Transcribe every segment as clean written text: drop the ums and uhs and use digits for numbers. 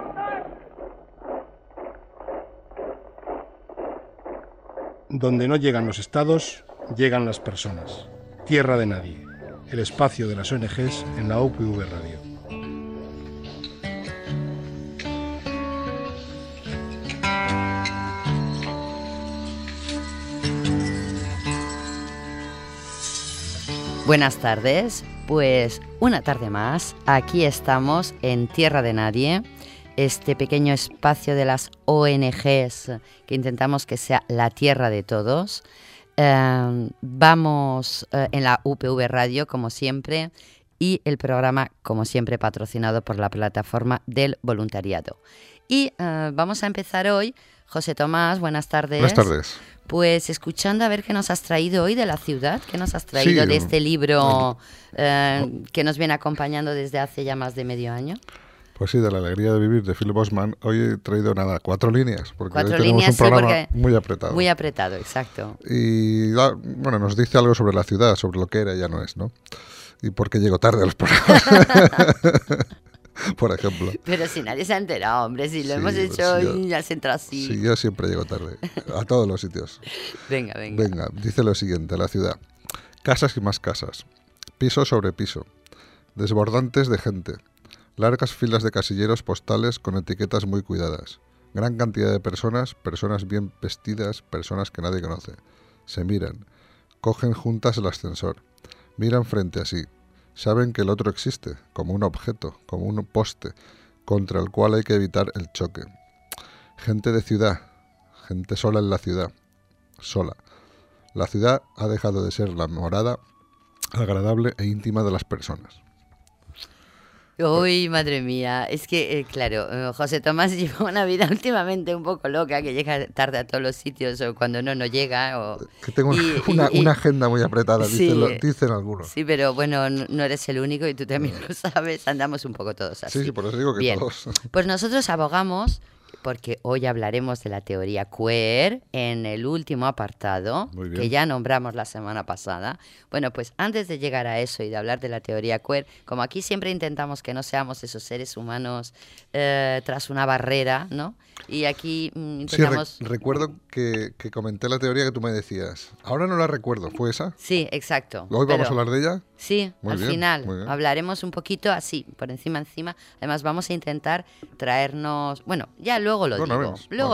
Donde no llegan los estados, llegan las personas. Tierra de nadie. El espacio de las ONGs en la UPV Radio. Buenas tardes, pues una tarde más, aquí estamos en Tierra de Nadie, este pequeño espacio de las ONGs que intentamos que sea la tierra de todos. Vamos en la UPV Radio, como siempre, y el programa, como siempre, patrocinado por la plataforma del voluntariado. Y vamos a empezar hoy. José Tomás, buenas tardes. Buenas tardes. Pues escuchando a ver qué nos has traído hoy de la ciudad, qué nos has traído de este libro que nos viene acompañando desde hace ya más de medio año. Pues sí, de la alegría de vivir de Philip Bosman. Hoy he traído 4 líneas, porque hoy tenemos líneas, un programa muy apretado. Muy apretado, exacto. Y bueno, nos dice algo sobre la ciudad, sobre lo que era y ya no es, ¿no? Y por qué llego tarde a los programas. Por ejemplo. Pero si nadie se ha enterado, hombre, si lo hemos hecho y ya se entra así. Sí, yo siempre llego tarde, a todos los sitios. Venga. Venga, dice lo siguiente, la ciudad. Casas y más casas, piso sobre piso, desbordantes de gente, largas filas de casilleros postales con etiquetas muy cuidadas, gran cantidad de personas, personas bien vestidas, personas que nadie conoce. Se miran, cogen juntas el ascensor, miran frente a sí. Saben que el otro existe, como un objeto, como un poste, contra el cual hay que evitar el choque. Gente de ciudad, gente sola en la ciudad, sola. La ciudad ha dejado de ser la morada agradable e íntima de las personas. Uy, madre mía, es que, claro, José Tomás lleva una vida últimamente un poco loca, que llega tarde a todos los sitios o cuando no llega. Que tengo una agenda muy apretada, sí, dicen algunos. Sí, pero bueno, no eres el único y tú también lo sabes, andamos un poco todos así. Sí, por eso digo que bien. Todos. Pues nosotros abogamos, porque hoy hablaremos de la teoría queer en el último apartado, que ya nombramos la semana pasada. Bueno, pues antes de llegar a eso y de hablar de la teoría queer, como aquí siempre intentamos que no seamos esos seres humanos tras una barrera, ¿no? Y aquí intentamos... Sí, recuerdo que comenté la teoría que tú me decías. Ahora no la recuerdo, ¿fue esa? Sí, exacto. ¿Hoy vamos a hablar de ella? Sí, muy al bien, final hablaremos un poquito así, por encima. Además vamos a intentar traernos... Bueno, ya luego lo digo. Luego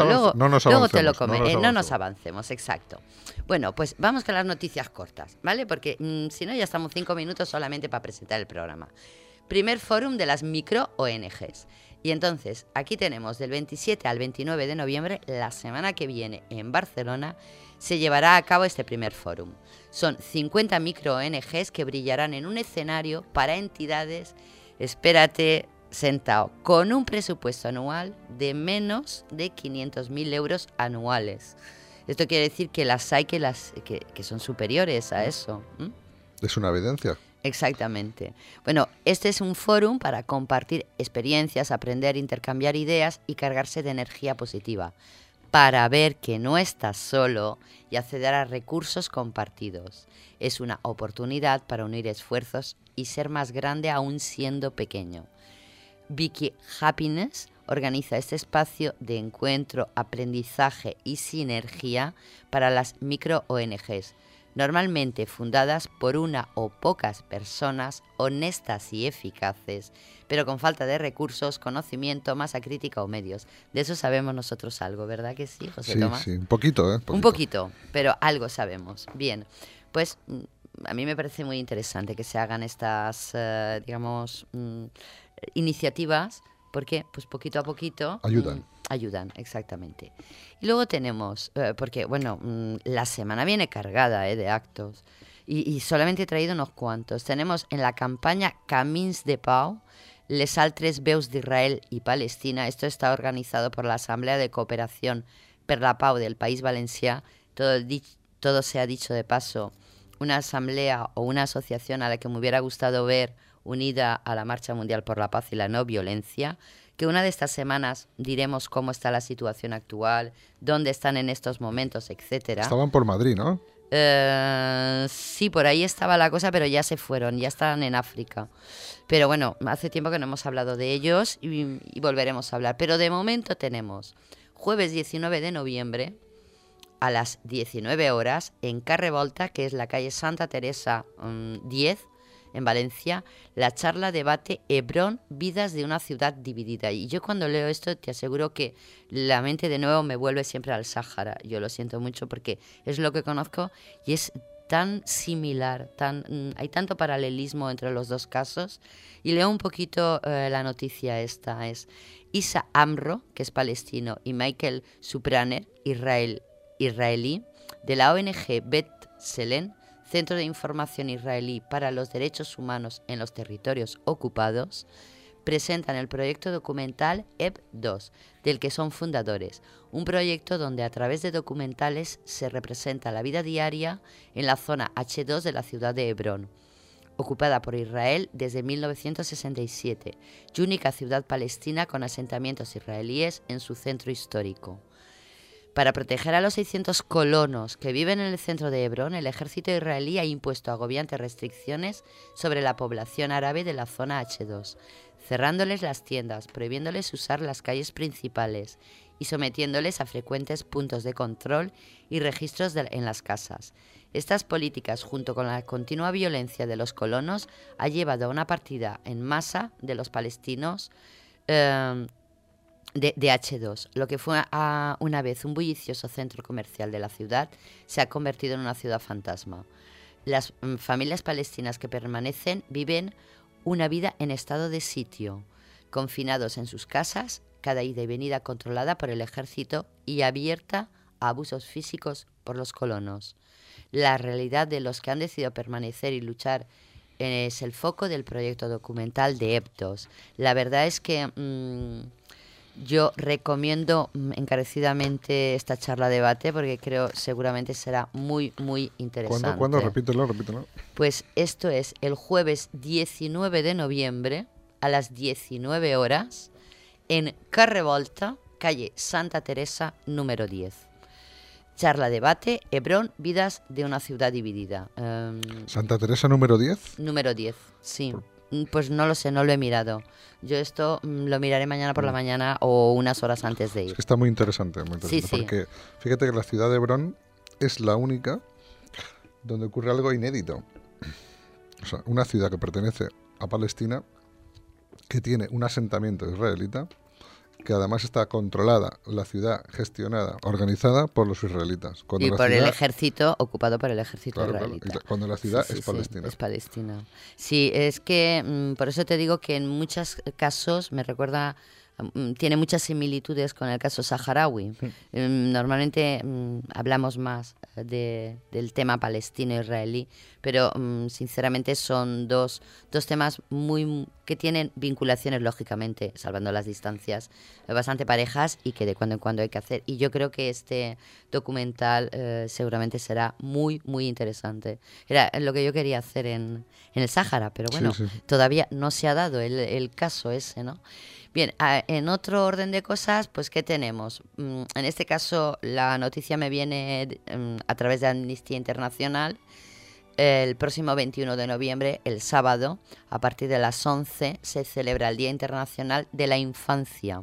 te lo comento. No nos avancemos, exacto. Bueno, pues vamos con las noticias cortas, ¿vale? Porque si no ya estamos 5 minutos solamente para presentar el programa. Primer fórum de las micro-ONGs. Y entonces, aquí tenemos del 27 al 29 de noviembre, la semana que viene en Barcelona, se llevará a cabo este primer fórum. Son 50 micro-ONGs que brillarán en un escenario para entidades, espérate, sentado, con un presupuesto anual de menos de 500.000 euros anuales. Esto quiere decir que las hay que son superiores a eso. Es una evidencia. Exactamente. Bueno, este es un fórum para compartir experiencias, aprender, intercambiar ideas y cargarse de energía positiva, para ver que no estás solo y acceder a recursos compartidos. Es una oportunidad para unir esfuerzos y ser más grande aún siendo pequeño. Vicky Happiness organiza este espacio de encuentro, aprendizaje y sinergia para las micro-ONGs, normalmente fundadas por una o pocas personas honestas y eficaces, pero con falta de recursos, conocimiento, masa crítica o medios. De eso sabemos nosotros algo, ¿verdad que sí, José Tomás? Sí, un poquito, ¿eh? Un poquito, pero algo sabemos. Bien, pues a mí me parece muy interesante que se hagan estas, iniciativas, porque pues poquito a poquito... Ayudan, exactamente. Y luego tenemos, porque bueno, la semana viene cargada de actos y solamente he traído unos cuantos. Tenemos en la campaña Camins de Pau, les altres veus d'Israel y Palestina. Esto está organizado por la Asamblea de Cooperación per la Pau del País Valencià. Todo se ha dicho de paso, una asamblea o una asociación a la que me hubiera gustado ver unida a la Marcha Mundial por la Paz y la No Violencia, que una de estas semanas diremos cómo está la situación actual, dónde están en estos momentos, etcétera. Estaban por Madrid, ¿no? Sí, por ahí estaba la cosa, pero ya se fueron, ya están en África. Pero bueno, hace tiempo que no hemos hablado de ellos y volveremos a hablar. Pero de momento tenemos jueves 19 de noviembre a las 19 horas en Carrevolta, que es la calle Santa Teresa 10, en Valencia, la charla debate Hebrón, vidas de una ciudad dividida. Y yo cuando leo esto te aseguro que la mente de nuevo me vuelve siempre al Sáhara. Yo lo siento mucho porque es lo que conozco y es tan similar, hay tanto paralelismo entre los dos casos. Y leo un poquito la noticia esta. Es Isa Amro, que es palestino, y Michael Supraner, israelí, de la ONG Bet Selen, Centro de Información Israelí para los Derechos Humanos en los Territorios Ocupados, presentan el proyecto documental EP2, del que son fundadores, un proyecto donde a través de documentales se representa la vida diaria en la zona H2 de la ciudad de Hebrón, ocupada por Israel desde 1967, y única ciudad palestina con asentamientos israelíes en su centro histórico. Para proteger a los 600 colonos que viven en el centro de Hebrón, el ejército israelí ha impuesto agobiantes restricciones sobre la población árabe de la zona H2, cerrándoles las tiendas, prohibiéndoles usar las calles principales y sometiéndoles a frecuentes puntos de control y registros en las casas. Estas políticas, junto con la continua violencia de los colonos, ha llevado a una partida en masa de los palestinos de H2. Lo que fue una vez un bullicioso centro comercial de la ciudad se ha convertido en una ciudad fantasma. Las familias palestinas que permanecen viven una vida en estado de sitio, confinados en sus casas, cada ida y venida controlada por el ejército y abierta a abusos físicos por los colonos. La realidad de los que han decidido permanecer y luchar es el foco del proyecto documental de EP2. La verdad es que yo recomiendo encarecidamente esta charla debate porque creo seguramente será muy, muy interesante. ¿Cuándo? Repítelo. Pues esto es el jueves 19 de noviembre a las 19 horas en Carrevolta, calle Santa Teresa, número 10. Charla debate, Hebrón, vidas de una ciudad dividida. ¿Santa Teresa número 10? Número 10, sí. Pues no lo sé, no lo he mirado. Yo esto lo miraré mañana por la mañana o unas horas antes de ir. Es que está muy interesante, sí. Porque fíjate que la ciudad de Hebrón es la única donde ocurre algo inédito. O sea, una ciudad que pertenece a Palestina, que tiene un asentamiento israelita, que además está controlada, la ciudad gestionada, organizada por los israelitas. Y por el ejército, ocupado por el ejército israelita. Claro, cuando la ciudad es palestina. Sí, es palestina. Sí, es que por eso te digo que en muchos casos me recuerda, tiene muchas similitudes con el caso saharaui. Normalmente hablamos más del tema palestino-israelí, pero sinceramente son dos temas que tienen vinculaciones, lógicamente, salvando las distancias, bastante parejas y que de cuando en cuando hay que hacer. Y yo creo que este documental seguramente será muy, muy interesante. Era lo que yo quería hacer en el Sáhara, pero bueno, todavía no se ha dado el caso ese, ¿no? Bien, en otro orden de cosas, pues ¿qué tenemos? En este caso la noticia me viene a través de Amnistía Internacional. El próximo 21 de noviembre, el sábado, a partir de las 11, se celebra el Día Internacional de la Infancia.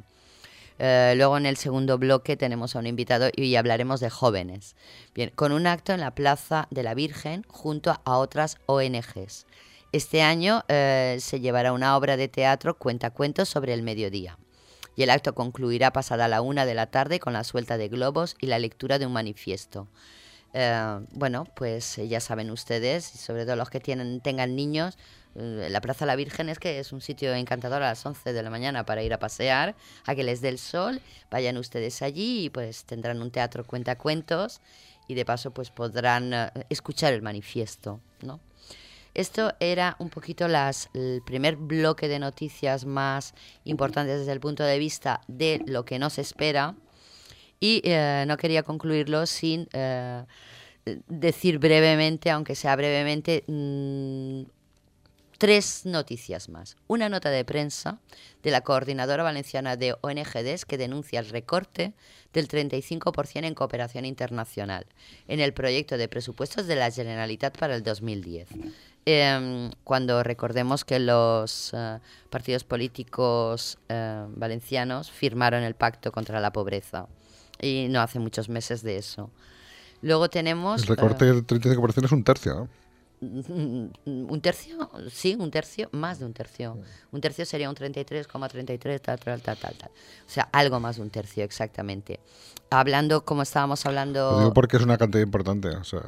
Luego en el segundo bloque tenemos a un invitado y hablaremos de jóvenes. Bien, con un acto en la Plaza de la Virgen junto a otras ONGs. Este año se llevará una obra de teatro cuentacuentos sobre el mediodía. Y el acto concluirá pasada la 1 de la tarde con la suelta de globos y la lectura de un manifiesto. Bueno, pues ya saben ustedes, y sobre todo los que tengan niños, la Plaza de la Virgen es un sitio encantador a las 11 de la mañana para ir a pasear, a que les dé el sol. Vayan ustedes allí y pues tendrán un teatro cuentacuentos y de paso pues podrán escuchar el manifiesto, ¿no? Esto era un poquito el primer bloque de noticias más importantes desde el punto de vista de lo que nos espera. Y no quería concluirlo sin decir brevemente, aunque sea brevemente, 3 noticias más. Una nota de prensa de la Coordinadora Valenciana de ONGs que denuncia el recorte del 35% en cooperación internacional en el proyecto de presupuestos de la Generalitat para el 2010. Cuando recordemos que los partidos políticos valencianos firmaron el Pacto contra la Pobreza, y no hace muchos meses de eso. Luego tenemos... El recorte del 35% es un tercio, ¿no? ¿Un tercio? Sí, un tercio, más de un tercio. Un tercio sería un 33,33, tal. O sea, algo más de un tercio, exactamente. Hablando, como estábamos hablando... Lo digo porque es una cantidad importante, o sea,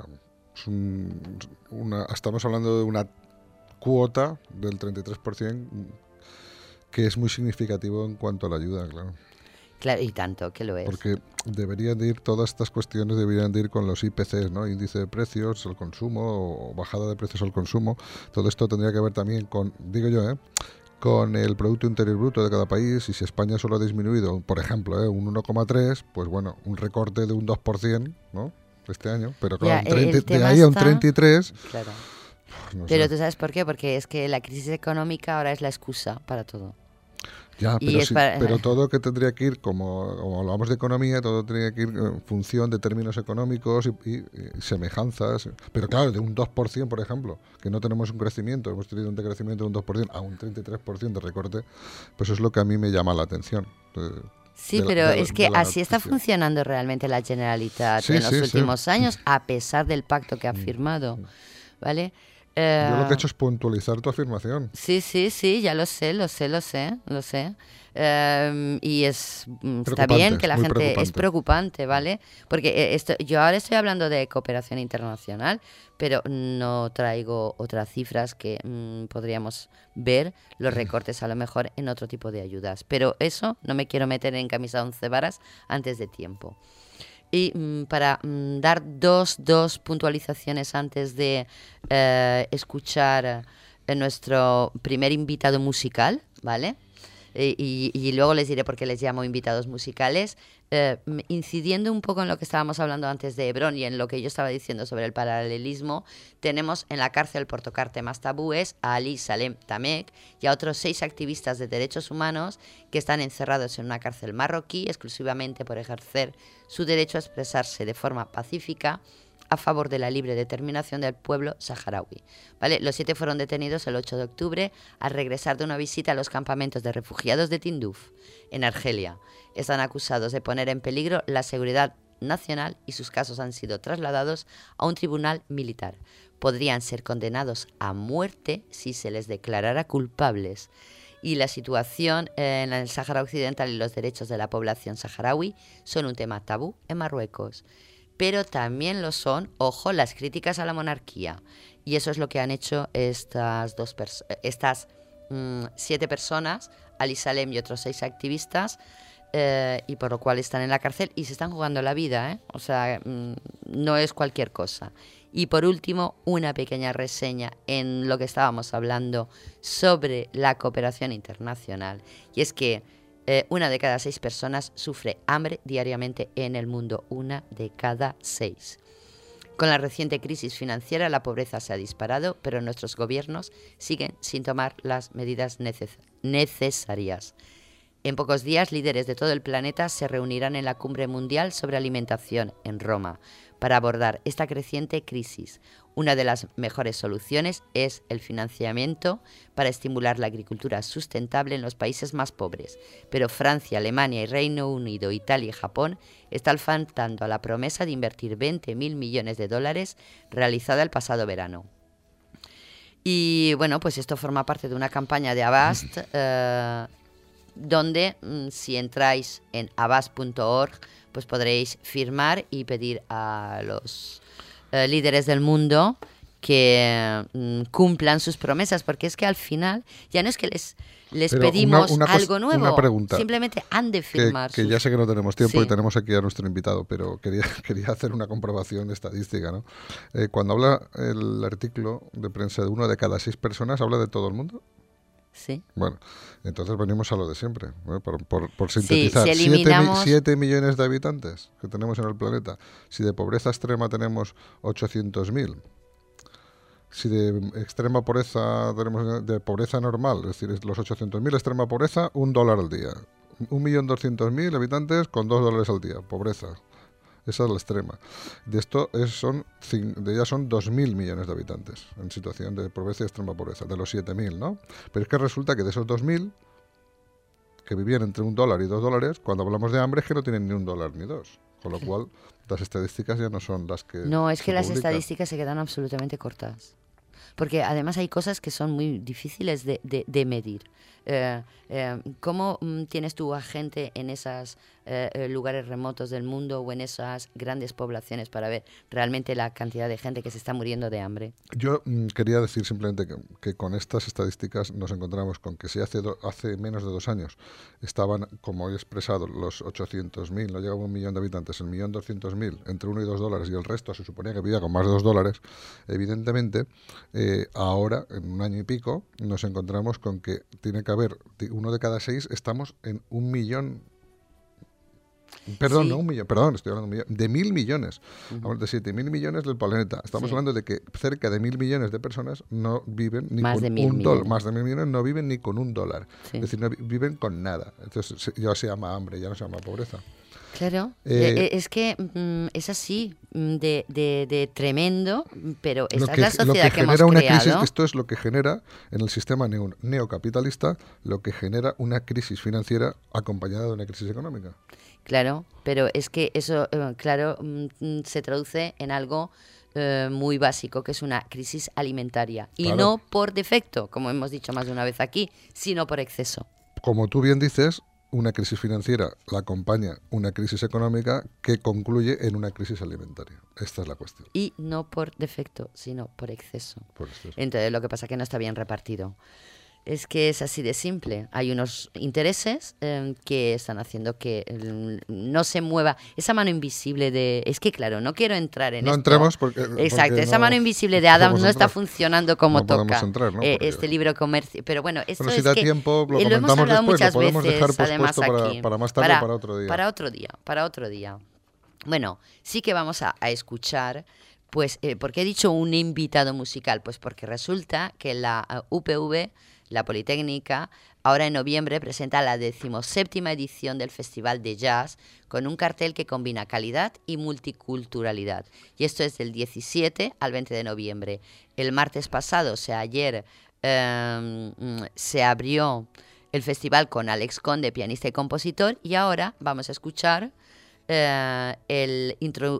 estamos hablando de una cuota del 33% que es muy significativo en cuanto a la ayuda, claro. Claro, y tanto que lo es. Porque deberían de ir, todas estas cuestiones deberían de ir con los IPCs, ¿no? Índice de precios al consumo o bajada de precios al consumo. Todo esto tendría que ver también con, digo yo, con el Producto Interior Bruto de cada país. Y si España solo ha disminuido, por ejemplo, un 1,3, pues bueno, un recorte de un 2%, ¿no? Este año. Pero claro, de ahí a un 33... Claro. No pero sé. ¿tú sabes por qué? Porque es que la crisis económica ahora es la excusa para todo. Ya, pero todo que tendría que ir, como hablamos de economía, todo tendría que ir en función de términos económicos y semejanzas. Pero claro, de un 2%, por ejemplo, que no tenemos un crecimiento, hemos tenido un decrecimiento de un 2% a un 33% de recorte, pues es lo que a mí me llama la atención. Sí, pero es que así está funcionando realmente la Generalitat en los últimos años, a pesar del pacto que ha firmado, ¿vale? Yo lo que he hecho es puntualizar tu afirmación. Sí, ya lo sé. Y está bien que la gente... Es preocupante, ¿vale? Porque yo ahora estoy hablando de cooperación internacional, pero no traigo otras cifras que podríamos ver los recortes a lo mejor en otro tipo de ayudas. Pero eso no me quiero meter en camisa de 11 varas antes de tiempo. Y para dar dos puntualizaciones antes de escuchar nuestro primer invitado musical, ¿vale? Y luego les diré por qué les llamo invitados musicales, incidiendo un poco en lo que estábamos hablando antes de Hebrón y en lo que yo estaba diciendo sobre el paralelismo. Tenemos en la cárcel por tocar temas tabúes a Ali Salem Tamek y a otros 6 activistas de derechos humanos que están encerrados en una cárcel marroquí exclusivamente por ejercer su derecho a expresarse de forma pacífica a favor de la libre determinación del pueblo saharaui. ¿Vale? Los 7 fueron detenidos el 8 de octubre al regresar de una visita a los campamentos de refugiados de Tinduf, en Argelia. Están acusados de poner en peligro la seguridad nacional y sus casos han sido trasladados a un tribunal militar. Podrían ser condenados a muerte si se les declarara culpables. Y la situación en el Sáhara Occidental y los derechos de la población saharaui son un tema tabú en Marruecos. Pero también lo son, ojo, las críticas a la monarquía. Y eso es lo que han hecho estas 7 personas, Ali Salem y otros 6 activistas, y por lo cual están en la cárcel y se están jugando la vida, ¿eh? O sea, no es cualquier cosa. Y por último, una pequeña reseña en lo que estábamos hablando sobre la cooperación internacional. Y es que una de cada 6 personas sufre hambre diariamente en el mundo. Una de cada 6. Con la reciente crisis financiera, la pobreza se ha disparado, pero nuestros gobiernos siguen sin tomar las medidas necesarias. En pocos días, líderes de todo el planeta se reunirán en la Cumbre Mundial sobre Alimentación en Roma para abordar esta creciente crisis. Una de las mejores soluciones es el financiamiento para estimular la agricultura sustentable en los países más pobres. Pero Francia, Alemania y Reino Unido, Italia y Japón están faltando a la promesa de invertir 20.000 millones de dólares realizada el pasado verano. Y bueno, pues esto forma parte de una campaña de Avast, donde si entráis en avast.org, pues podréis firmar y pedir a los líderes del mundo que cumplan sus promesas, porque es que al final ya no es que les pedimos algo nuevo, una pregunta, simplemente han de firmar. Que ya sé que no tenemos tiempo y tenemos aquí a nuestro invitado, pero quería hacer una comprobación estadística, ¿no? Cuando habla el artículo de prensa de 1 de cada 6 personas, ¿habla de todo el mundo? Sí. Bueno, entonces venimos a lo de siempre, ¿no? Por sintetizar, si eliminamos... 7 millones de habitantes que tenemos en el planeta. Si de pobreza extrema tenemos 800.000, si de extrema pobreza tenemos de pobreza normal, es decir, los 800.000 extrema pobreza, $1 al día. 1.200.000 habitantes con $2 al día, pobreza. Esa es la extrema. De esto ya son 2.000 millones de habitantes en situación de pobreza y extrema pobreza, de los 7.000, ¿no? Pero es que resulta que de esos 2.000 que vivían entre $1 y $2, cuando hablamos de hambre es que no tienen ni $1 ni $2. Con lo cual, las estadísticas ya no son las que No, es que las publican. estadísticas se quedan absolutamente cortas. Porque además hay cosas que son muy difíciles de medir. ¿Cómo tienes tú a gente en esos lugares remotos del mundo o en esas grandes poblaciones para ver realmente la cantidad de gente que se está muriendo de hambre? Yo quería decir simplemente que con estas estadísticas nos encontramos con que si hace menos de 2 años estaban, como he expresado, los 800.000, no llegaba a 1 millón de habitantes, el 1.200.000 entre $1 y $2 y el resto se suponía que vivía con más de $2, evidentemente ahora, en un año y pico, nos encontramos con que tiene que haber 1 de cada 6, estamos en 1 millón. Perdón, sí. No 1 millón, perdón, estoy hablando de 1.000 millones. Hablamos de 7.000 millones del planeta. Estamos hablando de que cerca de 1.000 millones de personas no viven ni con $1. Más de 1.000 millones no viven ni con $1. Sí. Es decir, no viven con nada. Entonces ya se llama hambre, ya no se llama pobreza. Claro, es que es así, de tremendo, pero esta es la sociedad que hemos creado. Crisis, esto es lo que genera en el sistema neocapitalista, lo que genera una crisis financiera acompañada de una crisis económica. Claro, pero es que eso, se traduce en algo muy básico, que es una crisis alimentaria. Y claro, no por defecto, como hemos dicho más de una vez aquí, sino por exceso. Como tú bien dices, una crisis financiera la acompaña una crisis económica que concluye en una crisis alimentaria. Esta es la cuestión. Y no por defecto, sino por exceso. Entonces, lo que pasa es que no está bien repartido. Es que es así de simple. Hay unos intereses que están haciendo que no se mueva esa mano invisible de... Es que, claro, no quiero entrar en esto. No entremos porque... Exacto, esa mano invisible de Adams no está funcionando como no toca. Entrar, ¿no? Este libro comercio. Pero bueno, esto si es da que tiempo, lo hemos hablado después, muchas lo podemos veces, dejar además aquí. Para más tarde, para otro día. Para otro día. Bueno, sí que vamos a escuchar... Pues, ¿por qué he dicho un invitado musical? Pues porque resulta que la UPV, la Politécnica, ahora en noviembre presenta la 17ª edición del Festival de Jazz con un cartel que combina calidad y multiculturalidad. Y esto es del 17 al 20 de noviembre. El martes pasado, o sea, ayer, se abrió el festival con Alex Conde, pianista y compositor, y ahora vamos a escuchar el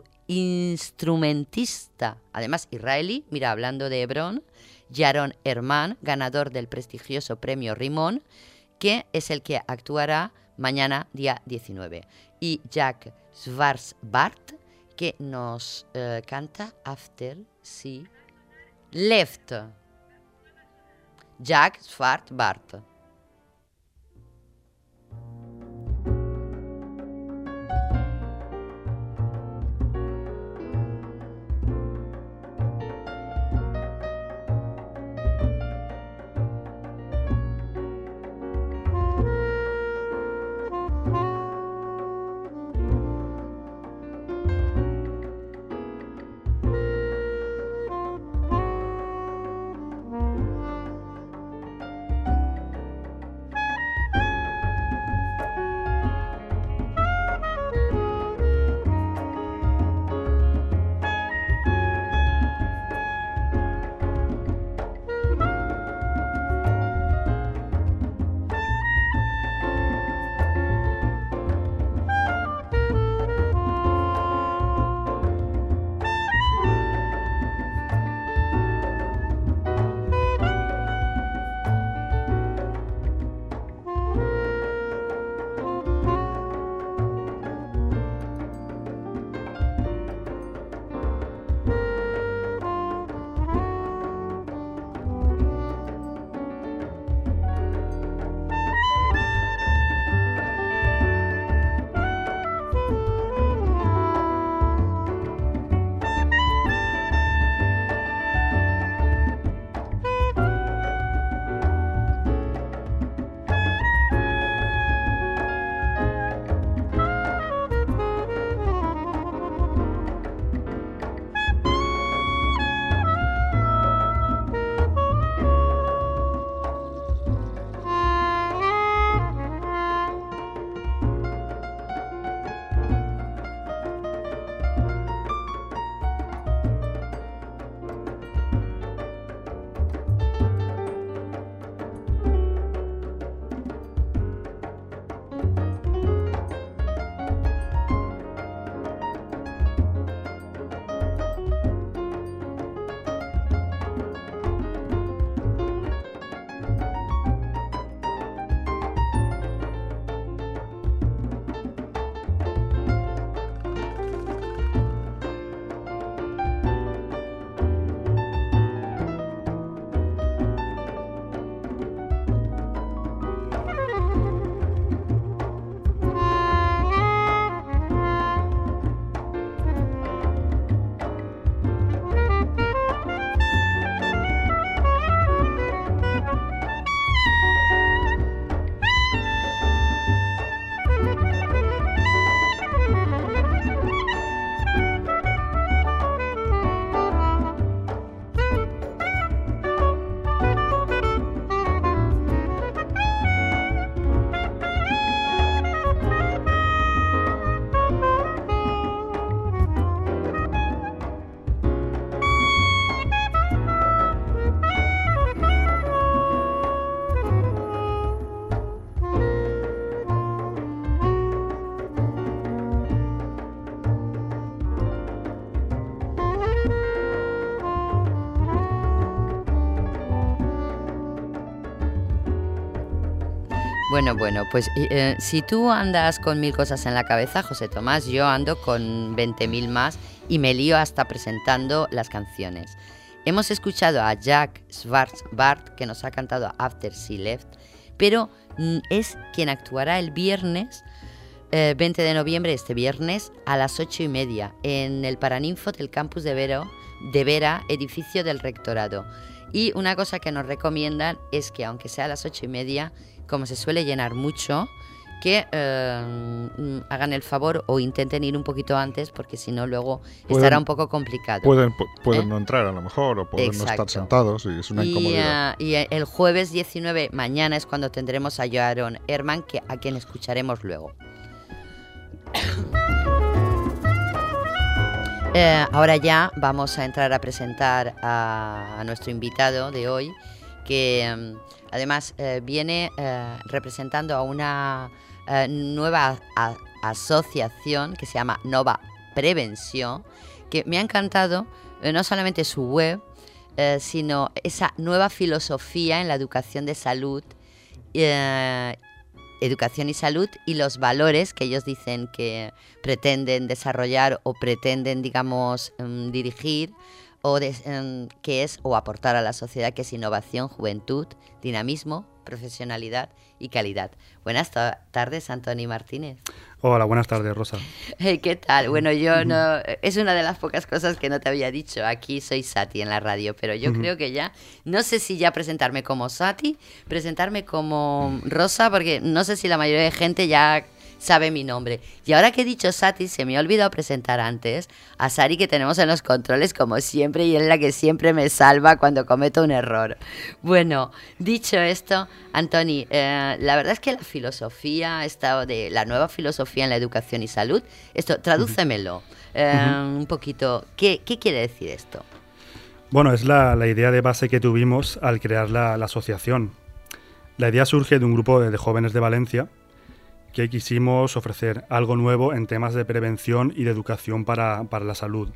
instrumentista, además israelí, mira, hablando de Hebrón, Yaron Herman, ganador del prestigioso premio Rimón, que es el que actuará mañana, día 19. Y Jack Schwarzbart, que nos canta After She Left. Jack Schwarzbart. Bueno, pues si tú andas con 1000 cosas en la cabeza, José Tomás, yo ando con 20.000 más y me lío hasta presentando las canciones. Hemos escuchado a Jack Schwartzbart, que nos ha cantado After She Left, pero es quien actuará el viernes 20 de noviembre, este viernes, a las 8:30, en el Paraninfo del campus de Vera, edificio del rectorado. Y una cosa que nos recomiendan es que, aunque sea a las 8:30, como se suele llenar mucho, que hagan el favor o intenten ir un poquito antes, porque si no luego estará un poco complicado. Pueden no entrar a lo mejor, o pueden no estar sentados, y es una incomodidad. Y el jueves 19, mañana, es cuando tendremos a Joaron Herman, a quien escucharemos luego. Ahora ya vamos a entrar a presentar a nuestro invitado de hoy, que además viene representando a una nueva asociación que se llama Nova Prevención, que me ha encantado no solamente su web, sino esa nueva filosofía en la educación de salud, educación y salud, y los valores que ellos dicen que pretenden desarrollar o pretenden, digamos, dirigir, que es o aportar a la sociedad, que es innovación, juventud, dinamismo, profesionalidad y calidad. Buenas tardes, Antoni Martínez. Hola, buenas tardes, Rosa. ¿Qué tal? Bueno, yo no, es una de las pocas cosas que no te había dicho. Aquí soy Sati en la radio, pero yo creo que ya, no sé si ya presentarme como Sati, presentarme como Rosa, porque no sé si la mayoría de gente ya sabe mi nombre. Y ahora que he dicho Sati, se me ha olvidado presentar antes a Sari, que tenemos en los controles como siempre, y es la que siempre me salva cuando cometo un error. Bueno, dicho esto, Antoni, la verdad es que la filosofía, la nueva filosofía en la educación y salud, esto, tradúcemelo un poquito. ¿Qué quiere decir esto? Bueno, es la idea de base que tuvimos al crear la asociación. La idea surge de un grupo de jóvenes de Valencia que quisimos ofrecer algo nuevo en temas de prevención y de educación para la salud.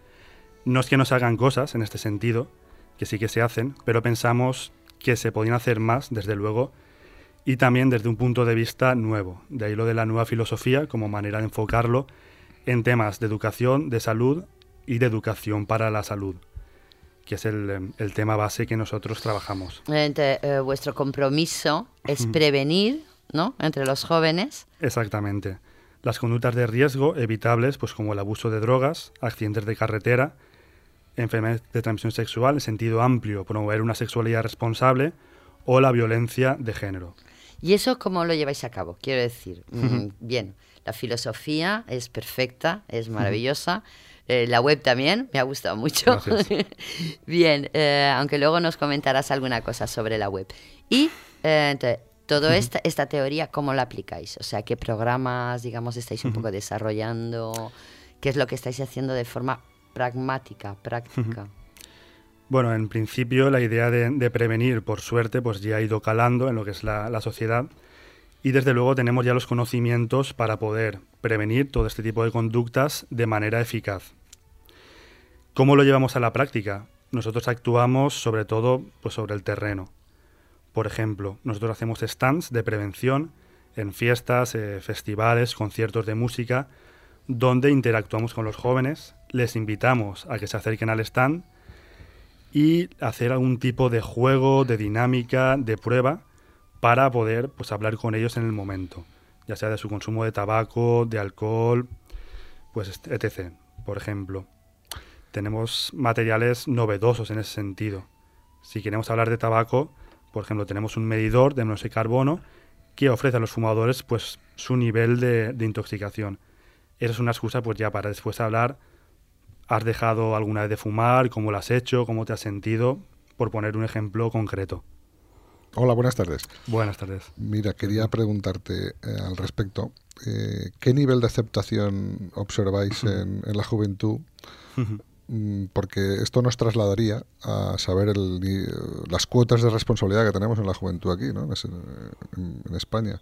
No es que no se hagan cosas en este sentido, que sí que se hacen, pero pensamos que se podían hacer más, desde luego, y también desde un punto de vista nuevo. De ahí lo de la nueva filosofía como manera de enfocarlo en temas de educación, de salud y de educación para la salud, que es el tema base que nosotros trabajamos. Vuestro compromiso es prevenir, ¿no?, entre los jóvenes. Exactamente. Las conductas de riesgo evitables, pues como el abuso de drogas, accidentes de carretera, enfermedades de transmisión sexual en sentido amplio, promover una sexualidad responsable, o la violencia de género. ¿Y eso cómo lo lleváis a cabo? Quiero decir, bien, la filosofía es perfecta, es maravillosa. La web también, me ha gustado mucho. Bien, aunque luego nos comentarás alguna cosa sobre la web. Y entonces, toda esta teoría, ¿cómo la aplicáis? O sea, ¿qué programas, digamos, estáis un poco desarrollando? ¿Qué es lo que estáis haciendo de forma pragmática, práctica? Bueno, en principio la idea de prevenir, por suerte, pues ya ha ido calando en lo que es la sociedad, y desde luego tenemos ya los conocimientos para poder prevenir todo este tipo de conductas de manera eficaz. ¿Cómo lo llevamos a la práctica? Nosotros actuamos sobre todo pues sobre el terreno. Por ejemplo, nosotros hacemos stands de prevención en fiestas, festivales, conciertos de música, donde interactuamos con los jóvenes, les invitamos a que se acerquen al stand y hacer algún tipo de juego, de dinámica, de prueba, para poder pues hablar con ellos en el momento, ya sea de su consumo de tabaco, de alcohol, pues etc. Por ejemplo, tenemos materiales novedosos en ese sentido. Si queremos hablar de tabaco, por ejemplo, tenemos un medidor de monóxido de carbono que ofrece a los fumadores pues su nivel de intoxicación. Esa es una excusa pues ya para después hablar, ¿has dejado alguna vez de fumar? ¿Cómo lo has hecho? ¿Cómo te has sentido? Por poner un ejemplo concreto. Hola, buenas tardes. Buenas tardes. Mira, quería preguntarte al respecto, ¿qué nivel de aceptación observáis en la juventud? Porque esto nos trasladaría a saber las cuotas de responsabilidad que tenemos en la juventud aquí, ¿no? en España.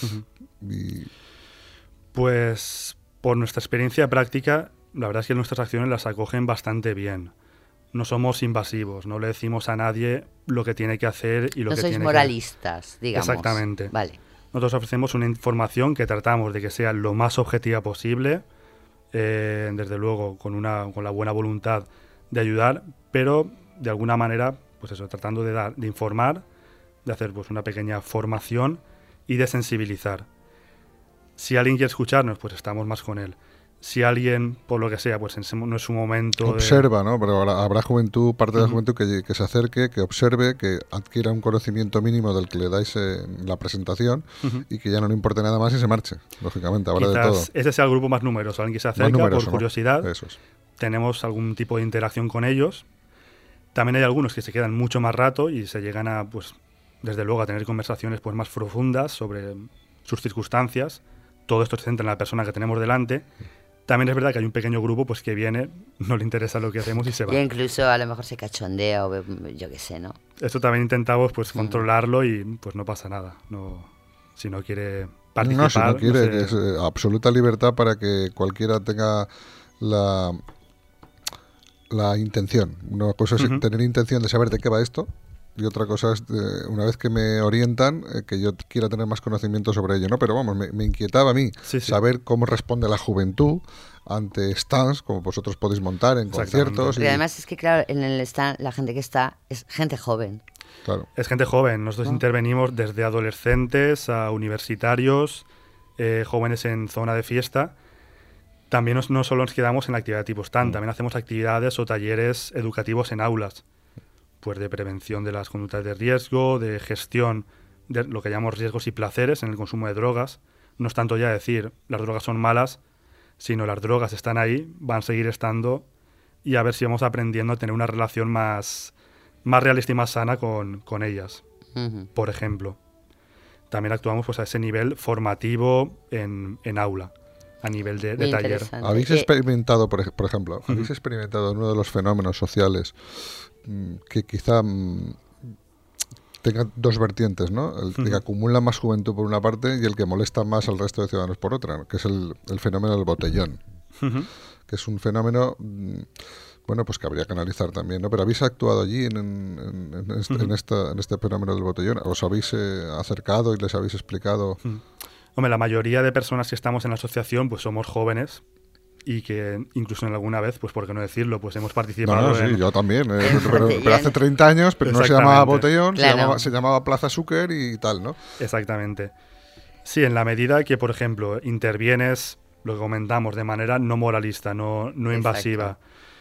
Pues por nuestra experiencia práctica, la verdad es que nuestras acciones las acogen bastante bien. No somos invasivos, no le decimos a nadie lo que tiene que hacer y lo que tiene que hacer. No sois moralistas, digamos. Exactamente. Vale. nosotros ofrecemos una información que tratamos de que sea lo más objetiva posible, desde luego con la buena voluntad de ayudar, pero de alguna manera, pues eso, tratando de informar, de hacer pues una pequeña formación y de sensibilizar. Si alguien quiere escucharnos, pues estamos más con él. Si alguien, por lo que sea, pues no es su momento... Observa, ¿no? Pero habrá juventud, parte de la juventud que se acerque, que observe, que adquiera un conocimiento mínimo del que le dais en la presentación y que ya no le importe nada más y se marche. Lógicamente, habrá de todo. Ese sea el grupo más numeroso. Alguien que se acerca por curiosidad. ¿No? Eso es. Tenemos algún tipo de interacción con ellos. También hay algunos que se quedan mucho más rato y se llegan a, pues, desde luego, a tener conversaciones pues más profundas sobre sus circunstancias. Todo esto se centra en la persona que tenemos delante. También es verdad que hay un pequeño grupo pues que viene, no le interesa lo que hacemos y se va. Y incluso a lo mejor se cachondea o yo qué sé, ¿no? Esto también intentamos pues controlarlo y pues no pasa nada. No, si no quiere participar... No, si no quiere, es absoluta libertad para que cualquiera tenga la intención. Una cosa es tener intención de saber de qué va esto. Y otra cosa es, una vez que me orientan, que yo quiera tener más conocimiento sobre ello, ¿no? Pero vamos, me inquietaba a mí saber cómo responde la juventud ante stands, como vosotros podéis montar en conciertos. Y además es que, claro, en el stand la gente que está es gente joven. Claro. Es gente joven. Nosotros intervenimos desde adolescentes a universitarios, jóvenes en zona de fiesta. También no solo nos quedamos en la actividad tipo stand, también hacemos actividades o talleres educativos en aulas. Pues de prevención de las conductas de riesgo, de gestión de lo que llamamos riesgos y placeres en el consumo de drogas. No es tanto ya decir las drogas son malas, sino las drogas están ahí, van a seguir estando y a ver si vamos aprendiendo a tener una relación más realista y más sana con ellas, por ejemplo. También actuamos pues a ese nivel formativo en aula, a nivel de taller. ¿Habéis experimentado, por ejemplo, habéis experimentado uno de los fenómenos sociales que quizá tenga dos vertientes, ¿no? El que acumula más juventud por una parte y el que molesta más al resto de ciudadanos por otra, ¿no? Que es el fenómeno del botellón, que es un fenómeno, bueno, pues que habría que analizar también, ¿no? Pero ¿habéis actuado allí en este fenómeno del botellón? ¿Os habéis acercado y les habéis explicado? Hombre, la mayoría de personas que estamos en la asociación pues somos jóvenes y que incluso en alguna vez, pues por qué no decirlo, pues hemos participado sí, yo también, pero hace 30 años, pero no se llamaba botellón, claro. se llamaba Plaza Súquer y tal, ¿no? Exactamente. Sí, en la medida que, por ejemplo, intervienes, lo que comentamos, de manera no moralista, no invasiva,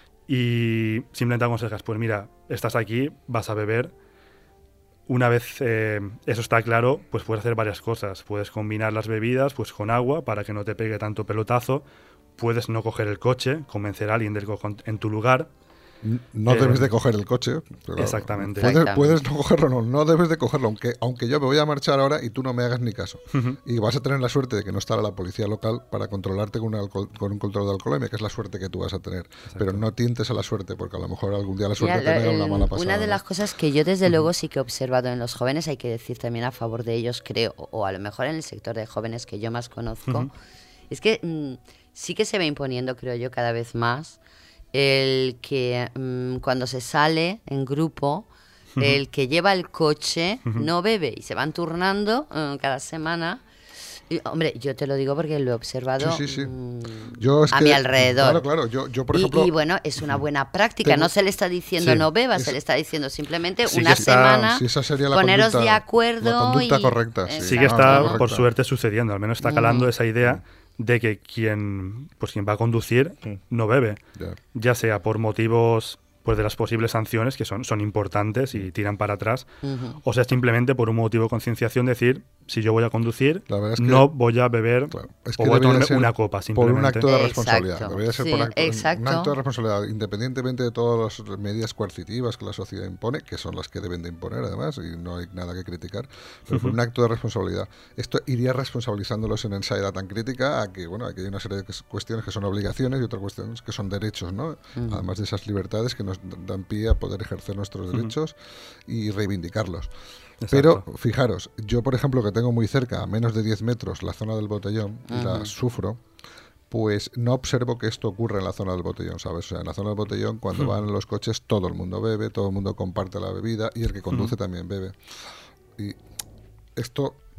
y simplemente aconsejas, pues mira, estás aquí, vas a beber. Una vez eso está claro, pues puedes hacer varias cosas. Puedes combinar las bebidas pues con agua para que no te pegue tanto pelotazo. Puedes no coger el coche, convencer a alguien de ir en tu lugar. No debes de coger el coche. Pero exactamente. Puedes no cogerlo, no debes de cogerlo, aunque yo me voy a marchar ahora y tú no me hagas ni caso. Y vas a tener la suerte de que no estará la policía local para controlarte con un control de alcoholemia, que es la suerte que tú vas a tener. Exacto. Pero no tientes a la suerte, porque a lo mejor algún día la suerte te da una mala pasada. Una de las cosas que yo desde luego sí que he observado en los jóvenes, hay que decir también a favor de ellos, creo, o a lo mejor en el sector de jóvenes que yo más conozco, es que sí que se va imponiendo, creo yo, cada vez más el que cuando se sale en grupo, el que lleva el coche no bebe y se van turnando cada semana. Y, hombre, yo te lo digo porque lo he observado a mi alrededor. Claro, yo por ejemplo... Y bueno, es una buena práctica, no se le está diciendo no bebas, se le está diciendo simplemente una semana, poneros de acuerdo. La conducta correcta. Sí que está, por suerte, sucediendo, al menos está calando esa idea de que quien va a conducir no bebe, ya sea por motivos pues de las posibles sanciones que son importantes y tiran para atrás, o sea simplemente por un motivo de concienciación, decir si yo voy a conducir no voy a beber o voy a tomarme una copa simplemente. Por un acto de responsabilidad. Debería ser por un acto de responsabilidad, independientemente de todas las medidas coercitivas que la sociedad impone, que son las que deben de imponer además, y no hay nada que criticar, pero por un acto de responsabilidad. Esto iría responsabilizándolos en esa edad tan crítica a que, bueno, aquí hay una serie de cuestiones que son obligaciones y otras cuestiones que son derechos, ¿no? Además de esas libertades que nos dan pie a poder ejercer nuestros derechos y reivindicarlos. Exacto. Pero fijaros, yo por ejemplo que tengo muy cerca, a menos de 10 metros, la zona del botellón y la sufro, pues no observo que esto ocurra en la zona del botellón, ¿sabes? O sea, en la zona del botellón cuando van los coches todo el mundo bebe, todo el mundo comparte la bebida y el que conduce también bebe. Y esto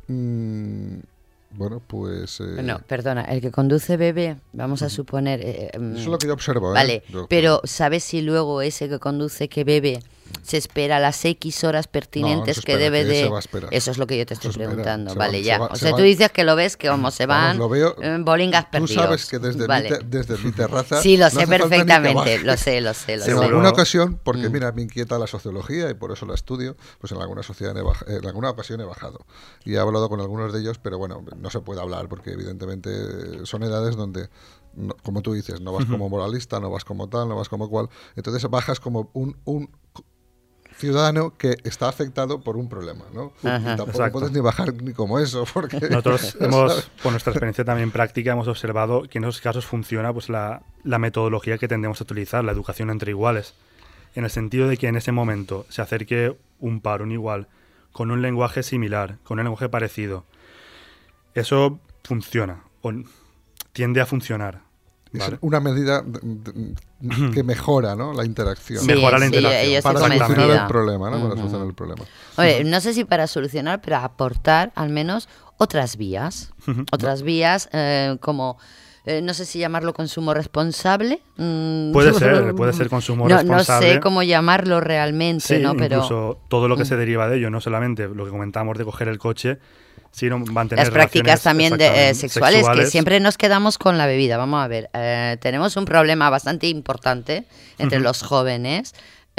Bueno, pues... No, perdona, el que conduce bebe, vamos a suponer... eso es lo que yo observo, Vale, pero ¿sabes si luego ese que conduce que bebe se espera las X horas pertinentes que debe de...? Eso es lo que yo te estoy preguntando, vale, ya. O sea, tú dices que lo ves que como se van bolingas perdidos. Tú sabes que desde mi terraza... Sí, lo sé perfectamente, lo sé. En alguna ocasión, porque mira, me inquieta la sociología y por eso la estudio, pues en alguna ocasión he bajado. Y he hablado con algunos de ellos, pero bueno, no se puede hablar porque evidentemente son edades donde, no, como tú dices, no vas como moralista, no vas como tal, no vas como cual. Entonces bajas como un ciudadano que está afectado por un problema, ¿no? Y tampoco puedes ni bajar ni como eso, porque... Nosotros por nuestra experiencia también práctica, hemos observado que en esos casos funciona pues la metodología que tendemos a utilizar, la educación entre iguales, en el sentido de que en ese momento se acerque un par, un igual, con un lenguaje similar, con un lenguaje parecido. Eso funciona, o tiende a funcionar. ¿Vale? Es una medida que mejora, ¿no?, la interacción. Sí, mejora la interacción. Para solucionar el problema, ¿no? Para solucionar el problema. Oye, no sé si para solucionar, pero aportar al menos otras vías. Otras vías como... no sé si llamarlo consumo responsable. Puede ser consumo responsable. No sé cómo llamarlo realmente, sí, ¿no? Pero incluso todo lo que se deriva de ello, no solamente lo que comentamos de coger el coche, sino mantener las prácticas también sexuales, que siempre nos quedamos con la bebida. Vamos a ver, tenemos un problema bastante importante entre los jóvenes.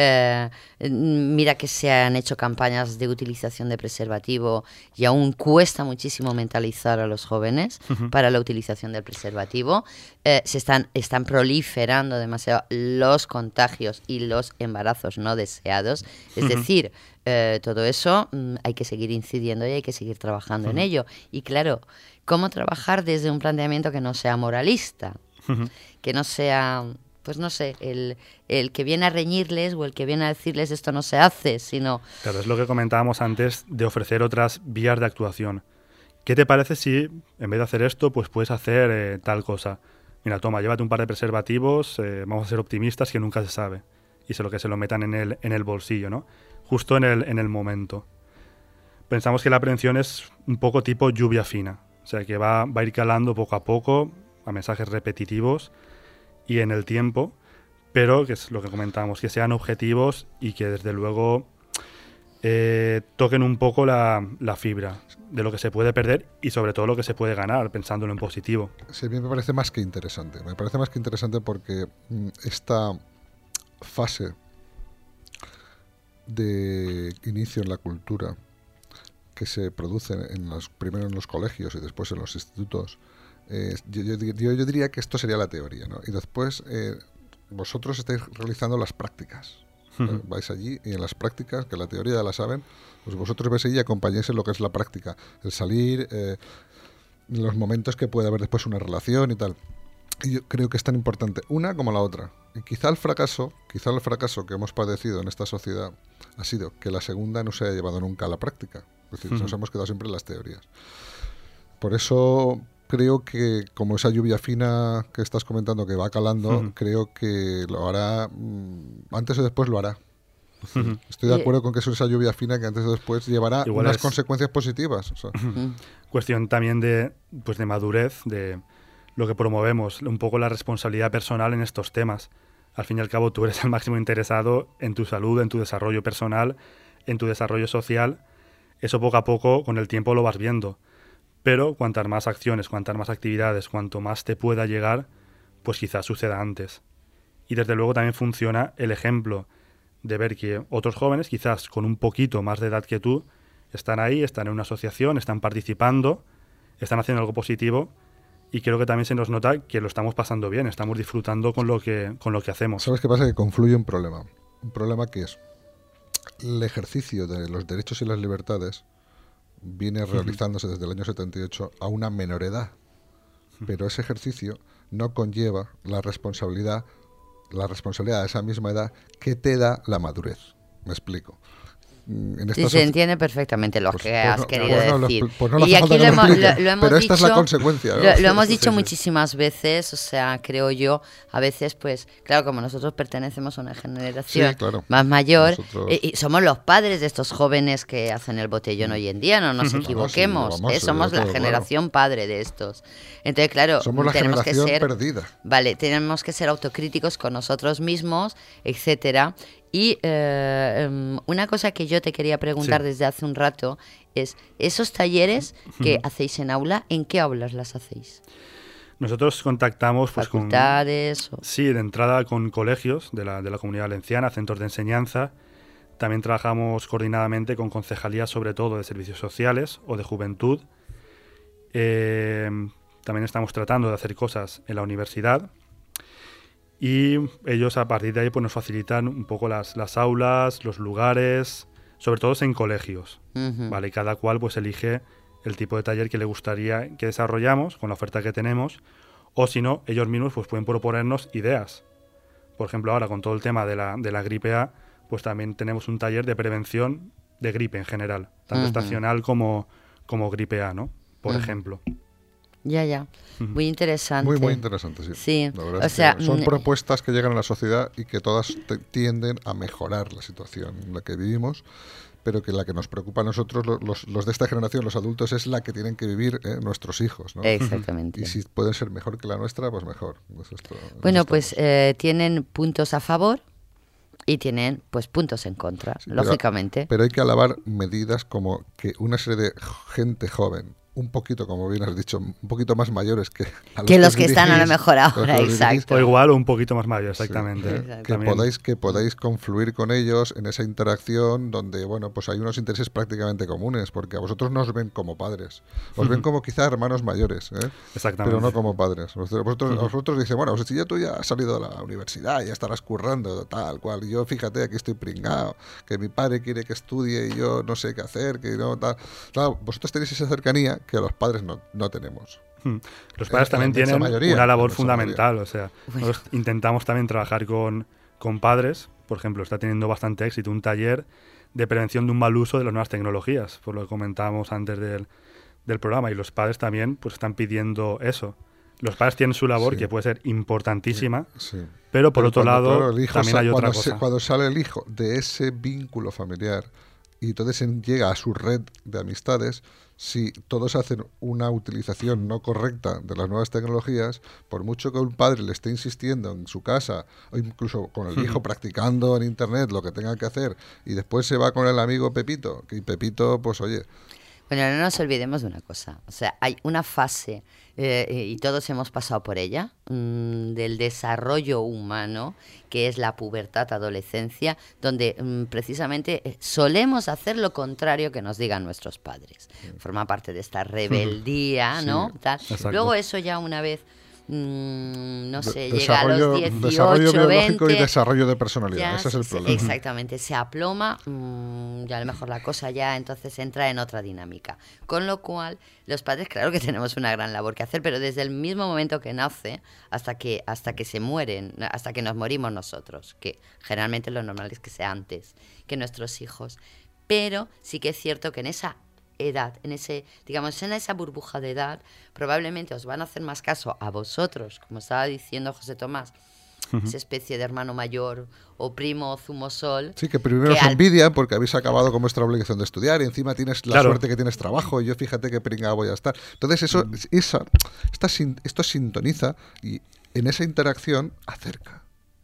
Mira que se han hecho campañas de utilización de preservativo y aún cuesta muchísimo mentalizar a los jóvenes para la utilización del preservativo. Están proliferando demasiado los contagios y los embarazos no deseados. Es decir, todo eso hay que seguir incidiendo y hay que seguir trabajando en ello. Y claro, ¿cómo trabajar desde un planteamiento que no sea moralista? Que no sea... pues no sé, el que viene a reñirles o el que viene a decirles esto no se hace, sino... Claro, es lo que comentábamos antes de ofrecer otras vías de actuación. ¿Qué te parece si en vez de hacer esto, pues puedes hacer tal cosa? Mira, toma, llévate un par de preservativos, vamos a ser optimistas, que nunca se sabe. Y lo que se lo metan en el bolsillo, ¿no? Justo en el momento. Pensamos que la prevención es un poco tipo lluvia fina. O sea, que va a ir calando poco a poco, a mensajes repetitivos, y en el tiempo, pero que es lo que comentábamos, que sean objetivos y que desde luego toquen un poco la fibra de lo que se puede perder y sobre todo lo que se puede ganar, pensándolo en positivo. Sí, a mí me parece más que interesante. Me parece más que interesante porque esta fase de inicio en la cultura que se produce primero en los colegios y después en los institutos, yo diría que esto sería la teoría, ¿no? Y después vosotros estáis realizando las prácticas. Vais allí y en las prácticas, que la teoría ya la saben, pues vosotros vais allí y acompañáis en lo que es la práctica, el salir, los momentos que puede haber después una relación y tal. Y yo creo que es tan importante una como la otra. Y quizá el fracaso que hemos padecido en esta sociedad ha sido que la segunda no se haya llevado nunca a la práctica. Es decir, nos hemos quedado siempre en las teorías. Por eso creo que, como esa lluvia fina que estás comentando que va calando, creo que lo hará, antes o después lo hará. Estoy de acuerdo con que es esa lluvia fina que antes o después llevará unas consecuencias positivas. O sea. Cuestión también de madurez, de lo que promovemos, un poco la responsabilidad personal en estos temas. Al fin y al cabo, tú eres el máximo interesado en tu salud, en tu desarrollo personal, en tu desarrollo social. Eso poco a poco, con el tiempo, lo vas viendo. Pero cuantas más acciones, cuantas más actividades, cuanto más te pueda llegar, pues quizás suceda antes. Y desde luego también funciona el ejemplo de ver que otros jóvenes, quizás con un poquito más de edad que tú, están ahí, están en una asociación, están participando, están haciendo algo positivo, y creo que también se nos nota que lo estamos pasando bien, estamos disfrutando con lo que hacemos. ¿Sabes qué pasa? Que confluye un problema que es el ejercicio de los derechos y las libertades viene realizándose desde el año 78 a una menor edad, pero ese ejercicio no conlleva la responsabilidad de esa misma edad que te da la madurez. Me explico. Sí, se entiende perfectamente lo que has querido decir. Y aquí lo hemos pero esta dicho, es la consecuencia, ¿no? Lo hemos dicho muchísimas veces, o sea, creo yo, a veces, pues, claro, como nosotros pertenecemos a una generación más mayor, y somos los padres de estos jóvenes que hacen el botellón hoy en día, no nos equivoquemos, somos la generación padre de estos. Entonces, claro, somos la tenemos generación que ser perdida. Vale, tenemos que ser autocríticos con nosotros mismos, etcétera. Y una cosa que yo te quería preguntar desde hace un rato es, ¿esos talleres que hacéis en aula, en qué aulas las hacéis? Nosotros contactamos pues, facultades. Sí, de entrada con colegios de la Comunidad Valenciana, centros de enseñanza. También trabajamos coordinadamente con concejalías, sobre todo de servicios sociales o de juventud. También estamos tratando de hacer cosas en la universidad. Y ellos a partir de ahí pues nos facilitan un poco las aulas, los lugares, sobre todo en colegios, ¿vale? Y cada cual pues elige el tipo de taller que le gustaría que desarrollamos con la oferta que tenemos, o si no, ellos mismos pues pueden proponernos ideas. Por ejemplo, ahora con todo el tema de la gripe A, pues también tenemos un taller de prevención de gripe en general, tanto estacional como gripe A, ¿no? Por ejemplo. Ya. Muy interesante. Muy interesante, sí. Sí. La verdad es que son propuestas que llegan a la sociedad y que todas tienden a mejorar la situación en la que vivimos, pero que la que nos preocupa a nosotros, los de esta generación, los adultos, es la que tienen que vivir nuestros hijos, ¿no? Exactamente. Y si pueden ser mejor que la nuestra, pues mejor. Pues tienen puntos a favor y tienen pues puntos en contra, lógicamente. Pero hay que alabar medidas como que una serie de gente joven, un poquito, como bien has dicho, un poquito más mayores que los que están a lo mejor ahora, exacto. O igual o un poquito más mayores, exactamente. Sí, que podáis confluir con ellos en esa interacción donde, bueno, pues hay unos intereses prácticamente comunes, porque a vosotros no os ven como padres, os ven como quizá hermanos mayores, exactamente, pero no como padres. Vosotros dicen, bueno, pues si ya tú ya has salido de la universidad, ya estarás currando, tal cual, y yo fíjate, aquí estoy pringado, que mi padre quiere que estudie y yo no sé qué hacer, que no tal. Claro, vosotros tenéis esa cercanía que los padres no tenemos. Los padres también tienen una labor fundamental, o sea, nosotros intentamos también trabajar con padres. Por ejemplo, está teniendo bastante éxito un taller de prevención de un mal uso de las nuevas tecnologías, por lo que comentábamos antes del programa, y los padres también pues están pidiendo eso. Los padres tienen su labor, que puede ser importantísima, pero por otro lado también hay otra cosa. Cuando sale el hijo de ese vínculo familiar y entonces llega a su red de amistades, si todos hacen una utilización no correcta de las nuevas tecnologías, por mucho que un padre le esté insistiendo en su casa, o incluso con el hijo practicando en internet lo que tenga que hacer, y después se va con el amigo Pepito, y Pepito, pues oye... Bueno, no nos olvidemos de una cosa, o sea, hay una fase, y todos hemos pasado por ella, del desarrollo humano, que es la pubertad, adolescencia, donde precisamente solemos hacer lo contrario que nos digan nuestros padres. Forma parte de esta rebeldía, ¿no? Tal. Luego eso ya una vez... no sé, llega a los 18, desarrollo biológico 20, y desarrollo de personalidad, ese es el problema. Exactamente, se aploma, ya a lo mejor la cosa ya entonces entra en otra dinámica. Con lo cual, los padres, claro que tenemos una gran labor que hacer, pero desde el mismo momento que nace hasta que se mueren, hasta que nos morimos nosotros, que generalmente lo normal es que sea antes que nuestros hijos. Pero sí que es cierto que en esa edad, en esa burbuja de edad, probablemente os van a hacer más caso a vosotros, como estaba diciendo José Tomás, esa especie de hermano mayor o primo zumosol. Sí, que primero os envidian porque habéis acabado con vuestra obligación de estudiar y encima tienes la suerte que tienes trabajo y yo fíjate qué pringado voy a estar. Entonces esto sintoniza y en esa interacción acerca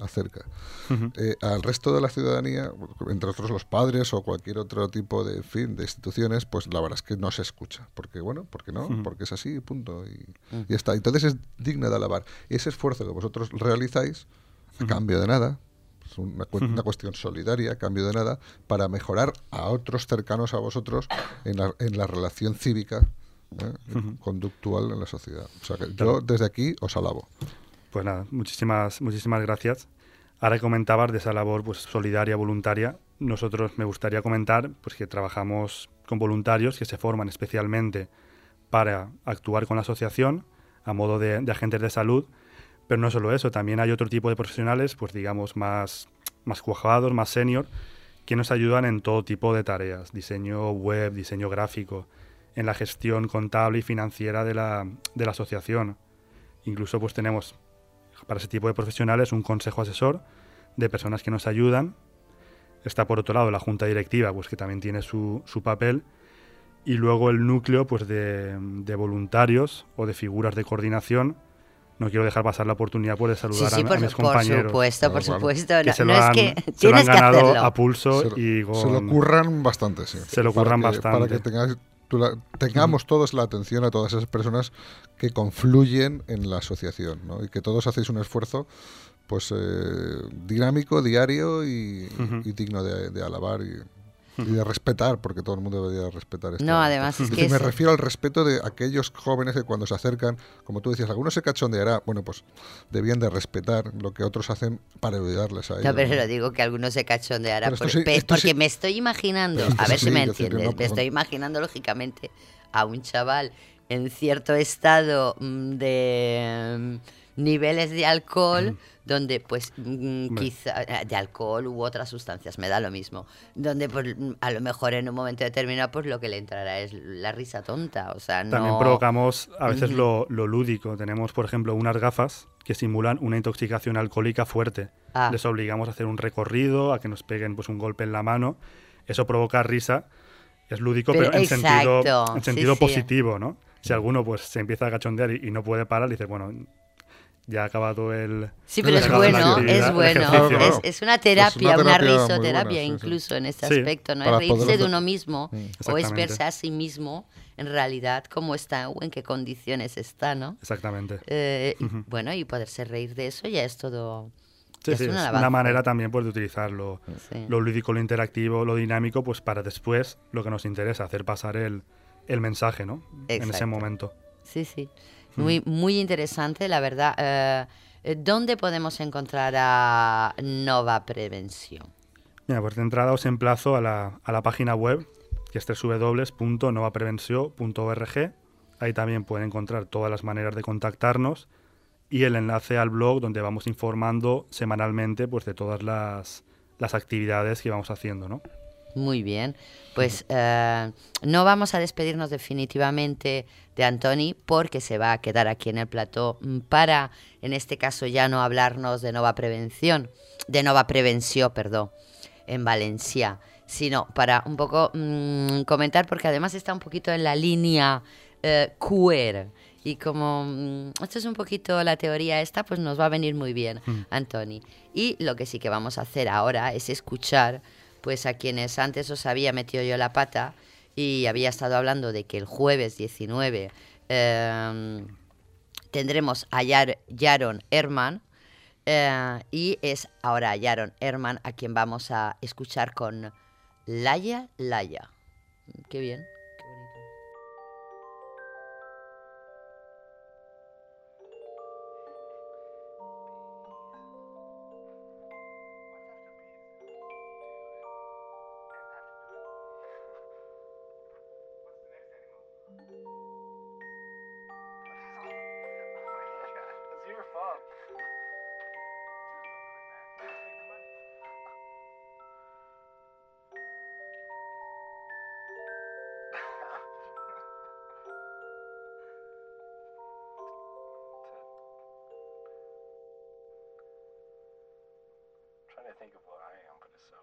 al resto de la ciudadanía, entre otros los padres o cualquier otro tipo de instituciones, pues la verdad es que no se escucha, porque porque es así, punto, y ya está. Entonces es digno de alabar. Y ese esfuerzo que vosotros realizáis, a cambio de nada, es una cuestión solidaria, a cambio de nada, para mejorar a otros cercanos a vosotros en la relación cívica, conductual en la sociedad. O sea que yo desde aquí os alabo. Pues nada, muchísimas gracias. Ahora que comentabas de esa labor pues solidaria, voluntaria, nosotros me gustaría comentar pues que trabajamos con voluntarios que se forman especialmente para actuar con la asociación a modo de agentes de salud, pero no solo eso, también hay otro tipo de profesionales, pues digamos más cuajados, más senior, que nos ayudan en todo tipo de tareas, diseño web, diseño gráfico, en la gestión contable y financiera de la asociación. Incluso pues tenemos para ese tipo de profesionales un consejo asesor de personas que nos ayudan. Está por otro lado la junta directiva, pues que también tiene su papel, y luego el núcleo pues de voluntarios o de figuras de coordinación. No quiero dejar pasar la oportunidad de saludar a mis compañeros. Por supuesto. Que se lo han ganado a pulso y se lo curran bastante, sí. Se lo curran bastante. Para que tengamos todos la atención a todas esas personas que confluyen en la asociación, ¿no? Y que todos hacéis un esfuerzo pues dinámico, diario y digno de alabar y de respetar, porque todo el mundo debería respetar esto. No, además es que... Me refiero al respeto de aquellos jóvenes que cuando se acercan, como tú decías, algunos se cachondeará, bueno, pues debían de respetar lo que otros hacen para ayudarles a ellos. No, pero lo digo que algunos se cachondeará porque me estoy imaginando, a ver si me entiendes, me estoy imaginando lógicamente a un chaval en cierto estado de niveles de alcohol, donde pues quizá de alcohol u otras sustancias, me da lo mismo, donde pues a lo mejor en un momento determinado pues lo que le entrará es la risa tonta, o sea, no... También provocamos a veces lo lúdico. Tenemos, por ejemplo, unas gafas que simulan una intoxicación alcohólica fuerte. Les obligamos a hacer un recorrido, a que nos peguen pues un golpe en la mano. Eso provoca risa, es lúdico, pero en sentido positivo, ¿no? Si alguno pues se empieza a cachondear y no puede parar, dice, bueno, ya ha acabado el... Sí, pero es bueno. Es una terapia, una risoterapia incluso en este aspecto, ¿no? Es reírse de uno mismo o es verse a sí mismo en realidad cómo está o en qué condiciones está, ¿no? Exactamente. Bueno, y poderse reír de eso ya es todo... Sí, es una manera también pues, de utilizar lo lúdico, lo interactivo, lo dinámico, pues para después lo que nos interesa, hacer pasar el mensaje, ¿no? En ese momento. Sí. Muy, muy interesante, la verdad. ¿Dónde podemos encontrar a Nova Prevenció? Mira, pues de entrada os emplazo a la página web, que es www.novaprevenció.org. Ahí también pueden encontrar todas las maneras de contactarnos y el enlace al blog donde vamos informando semanalmente pues, de todas las actividades que vamos haciendo, ¿no? Muy bien, pues no vamos a despedirnos definitivamente de Antoni porque se va a quedar aquí en el plató para, en este caso, ya no hablarnos de Nova Prevenció, en Valencia, sino para un poco comentar, porque además está un poquito en la línea queer. Y como esto es un poquito la teoría esta, pues nos va a venir muy bien, Antoni. Y lo que sí que vamos a hacer ahora es escuchar pues a quienes antes os había metido yo la pata y había estado hablando de que el jueves 19 tendremos a Yaron Herman y es ahora Yaron Herman a quien vamos a escuchar con Laya. Qué bien. I think of what I am, but it's so.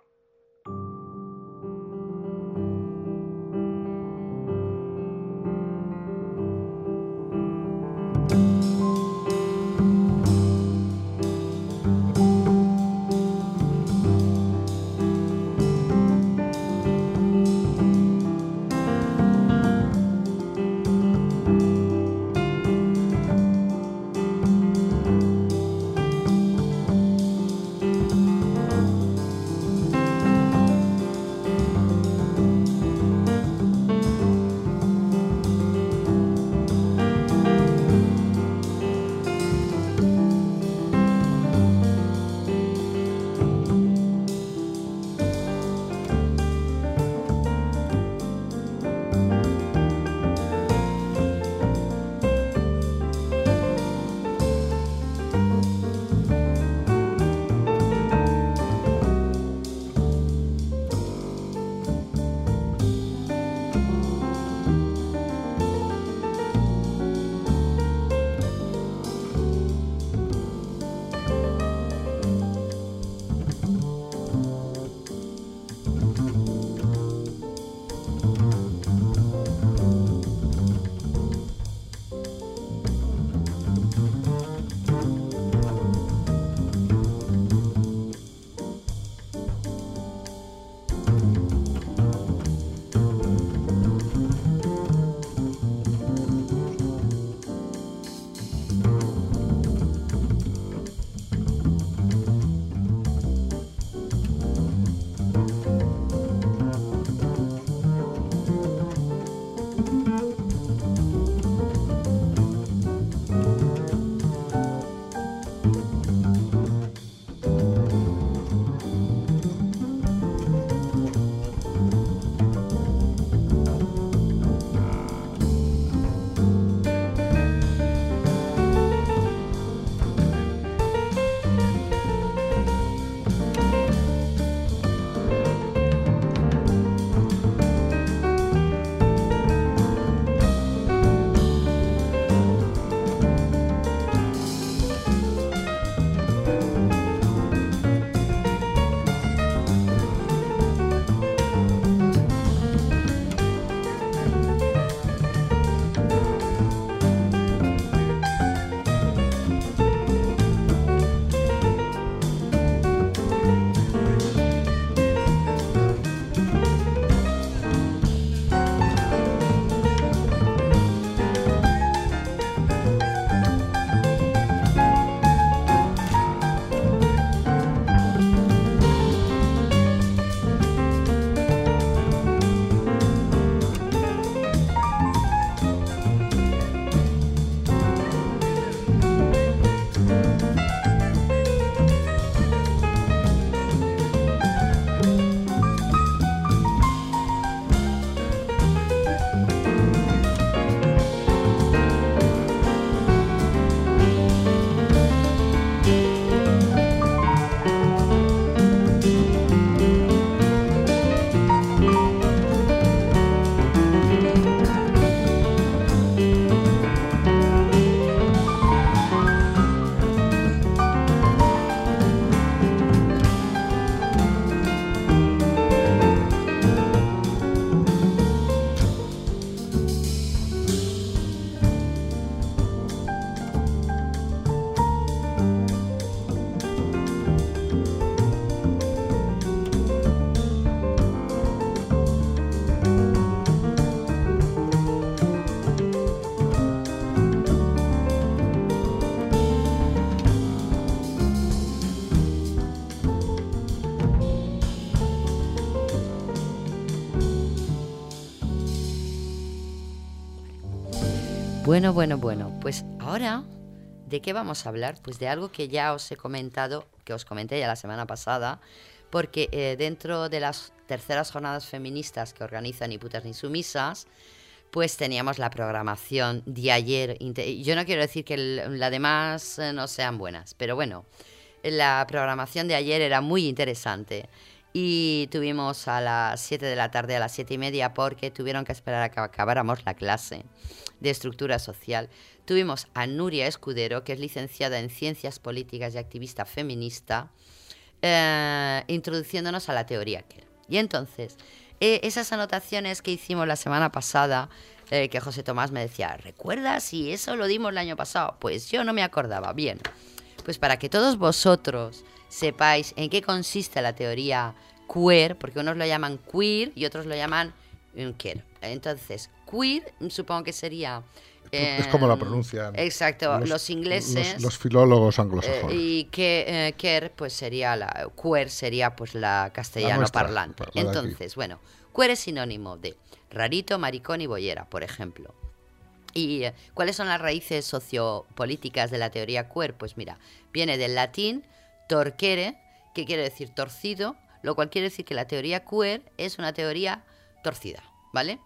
Bueno, pues ahora, ¿de qué vamos a hablar? Pues de algo que ya os he comentado, que os comenté ya la semana pasada, porque dentro de las terceras jornadas feministas que organizan Ni Putas Ni Sumisas, pues teníamos la programación de ayer. Yo no quiero decir que las demás no sean buenas, pero bueno, la programación de ayer era muy interesante. Y tuvimos a las 7 de la tarde, a las 7:30, porque tuvieron que esperar a que acabáramos la clase de estructura social. Tuvimos a Nuria Escudero, que es licenciada en Ciencias Políticas y activista feminista, introduciéndonos a la teoría queer. Y entonces, esas anotaciones que hicimos la semana pasada, que José Tomás me decía, ¿recuerdas si eso lo dimos el año pasado? Pues yo no me acordaba. Bien, pues para que todos vosotros sepáis en qué consiste la teoría queer, porque unos lo llaman queer y otros lo llaman queer. Entonces, queer supongo que sería... es como la pronuncian. Exacto, los ingleses. Los filólogos anglosajones. Y que queer, pues sería queer sería pues la castellano parlante. Entonces, bueno, queer es sinónimo de rarito, maricón y boyera, por ejemplo. ¿Y cuáles son las raíces sociopolíticas de la teoría queer? Pues mira, viene del latín torquere, que quiere decir torcido, lo cual quiere decir que la teoría queer es una teoría torcida, ¿vale?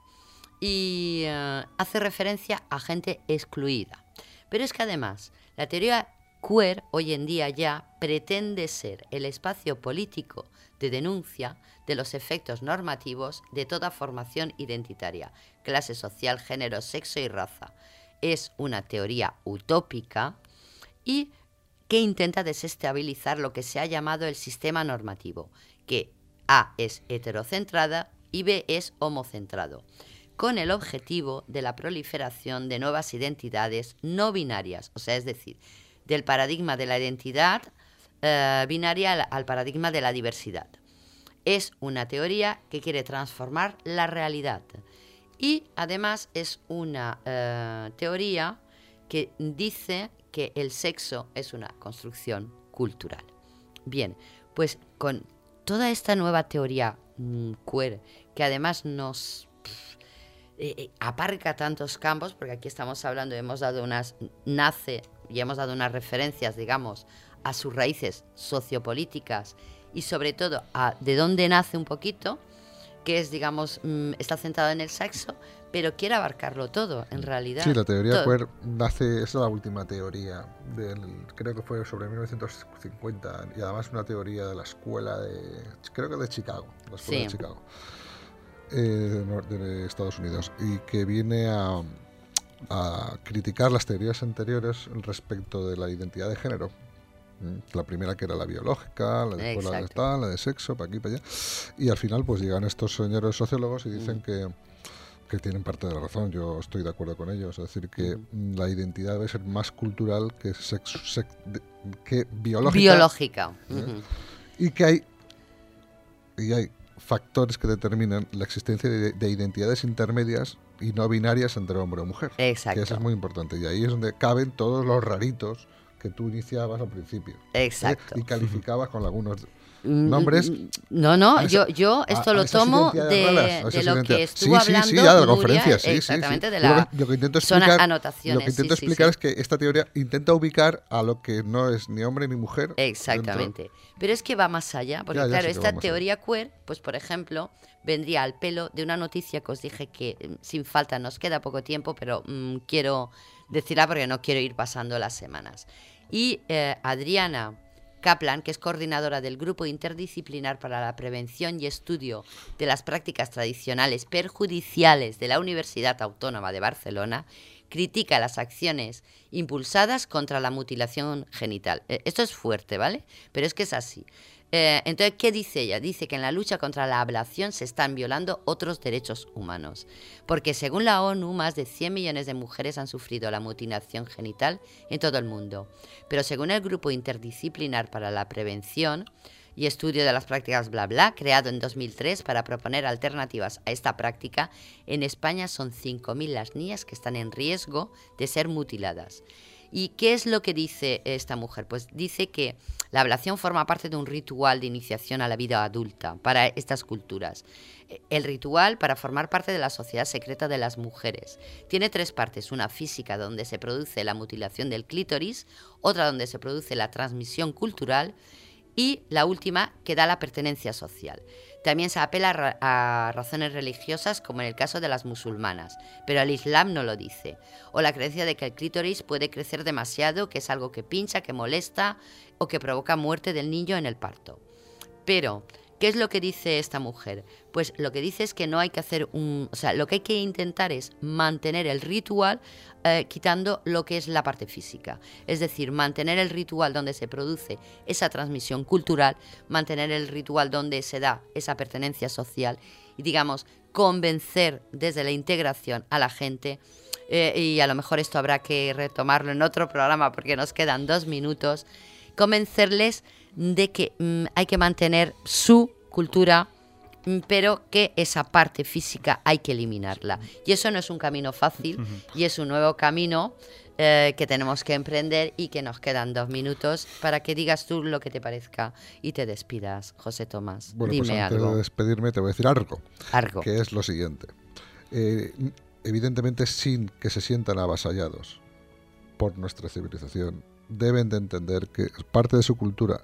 Y hace referencia a gente excluida. Pero es que además, la teoría queer hoy en día ya pretende ser el espacio político de denuncia de los efectos normativos de toda formación identitaria, clase social, género, sexo y raza. Es una teoría utópica y que intenta desestabilizar lo que se ha llamado el sistema normativo, que A es heterocentrada y B es homocentrado, con el objetivo de la proliferación de nuevas identidades no binarias, o sea, es decir, del paradigma de la identidad binaria al paradigma de la diversidad. Es una teoría que quiere transformar la realidad y además es una teoría que dice que el sexo es una construcción cultural. Bien, pues con toda esta nueva teoría queer, que además nos aparca tantos campos, porque aquí estamos hablando, hemos dado unas referencias, digamos, a sus raíces sociopolíticas y sobre todo a de dónde nace un poquito, que es, digamos, está centrado en el sexo, pero quiere abarcarlo todo, en realidad. Sí, la teoría queer nace, es la última teoría, creo que fue sobre 1950, y además una teoría de la escuela creo que de Chicago, la escuela de Chicago, de Estados Unidos, y que viene a criticar las teorías anteriores respecto de la identidad de género. La primera, que era la biológica, la de la de sexo, para aquí, para allá. Y al final pues llegan estos señores sociólogos y dicen que tienen parte de la razón. Yo estoy de acuerdo con ellos. Es decir, que la identidad debe ser más cultural que biológica. Y que hay factores que determinan la existencia de identidades intermedias y no binarias entre hombre o mujer. Exacto. Que eso es muy importante. Y ahí es donde caben todos los raritos que tú iniciabas al principio. Exacto. Y calificabas con algunos nombres. No, yo esto lo tomo de lo que estuvo hablando de la conferencia, exactamente, de la lo que intento son explicar, anotaciones. Lo que intento explicar es que esta teoría intenta ubicar a lo que no es ni hombre ni mujer. Exactamente. Pero es que va más allá, porque claro, esta teoría queer, pues por ejemplo, vendría al pelo de una noticia que os dije que sin falta nos queda poco tiempo, pero quiero decirla porque no quiero ir pasando las semanas. Y Adriana Kaplan, que es coordinadora del Grupo Interdisciplinar para la Prevención y Estudio de las Prácticas Tradicionales Perjudiciales de la Universidad Autónoma de Barcelona, critica las acciones impulsadas contra la mutilación genital. Esto es fuerte, ¿vale? Pero es que es así. Entonces, ¿qué dice ella? Dice que en la lucha contra la ablación se están violando otros derechos humanos, porque según la ONU, más de 100 millones de mujeres han sufrido la mutilación genital en todo el mundo. Pero según el Grupo Interdisciplinar para la Prevención y Estudio de las Prácticas bla bla, creado en 2003 para proponer alternativas a esta práctica, en España son 5.000 las niñas que están en riesgo de ser mutiladas. ¿Y qué es lo que dice esta mujer? Pues dice que la ablación forma parte de un ritual de iniciación a la vida adulta para estas culturas. El ritual para formar parte de la sociedad secreta de las mujeres. Tiene 3 partes, una física donde se produce la mutilación del clítoris, otra donde se produce la transmisión cultural y la última que da la pertenencia social. También se apela a razones religiosas, como en el caso de las musulmanas, pero el Islam no lo dice. O la creencia de que el clítoris puede crecer demasiado, que es algo que pincha, que molesta o que provoca muerte del niño en el parto. Pero, ¿qué es lo que dice esta mujer? Pues lo que dice es que no hay que hacer lo que hay que intentar es mantener el ritual quitando lo que es la parte física. Es decir, mantener el ritual donde se produce esa transmisión cultural, mantener el ritual donde se da esa pertenencia social y, digamos, convencer desde la integración a la gente. Y a lo mejor esto habrá que retomarlo en otro programa porque nos quedan 2 minutos. Convencerles de que hay que mantener su cultura, pero que esa parte física hay que eliminarla. Y eso no es un camino fácil y es un nuevo camino que tenemos que emprender y que nos quedan 2 minutos para que digas tú lo que te parezca y te despidas, José Tomás. Bueno, dime pues antes algo. de despedirme te voy a decir algo. Que es lo siguiente. Evidentemente, sin que se sientan avasallados por nuestra civilización, deben de entender que parte de su cultura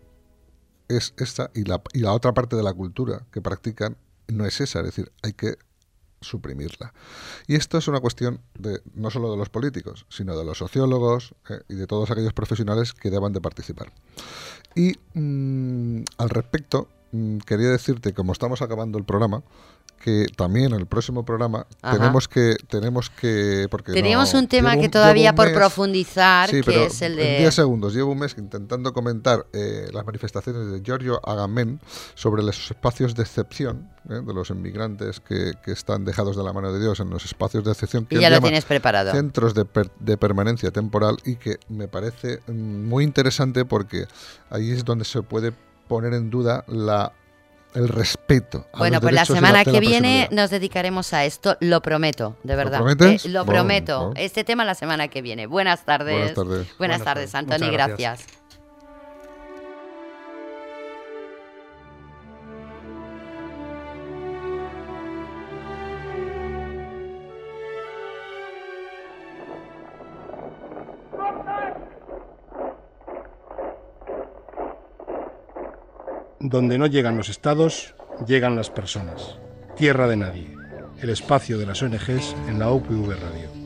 es esta y la otra parte de la cultura que practican no es esa, es decir, hay que suprimirla. Y esto es una cuestión no solo de los políticos, sino de los sociólogos y de todos aquellos profesionales que deban de participar. Y al respecto, quería decirte, como estamos acabando el programa, que también en el próximo programa tenemos que porque teníamos un tema que todavía por profundizar, sí, que es el de... En 10 segundos, llevo un mes intentando comentar las manifestaciones de Giorgio Agamben sobre los espacios de excepción de los inmigrantes que están dejados de la mano de Dios en los espacios de excepción que y ya lo tienes preparado. Centros de permanencia temporal, y que me parece muy interesante porque ahí es donde se puede poner en duda el respeto a bueno, los pues la derechos semana y que viene nos dedicaremos a esto, lo prometo, de verdad. ¿Lo prometes? Lo prometo. Bueno. Este tema la semana que viene. Buenas tardes. Buenas tardes. Buenas tardes, Antoni, gracias. Donde no llegan los estados, llegan las personas. Tierra de nadie. El espacio de las ONGs en la UPV Radio.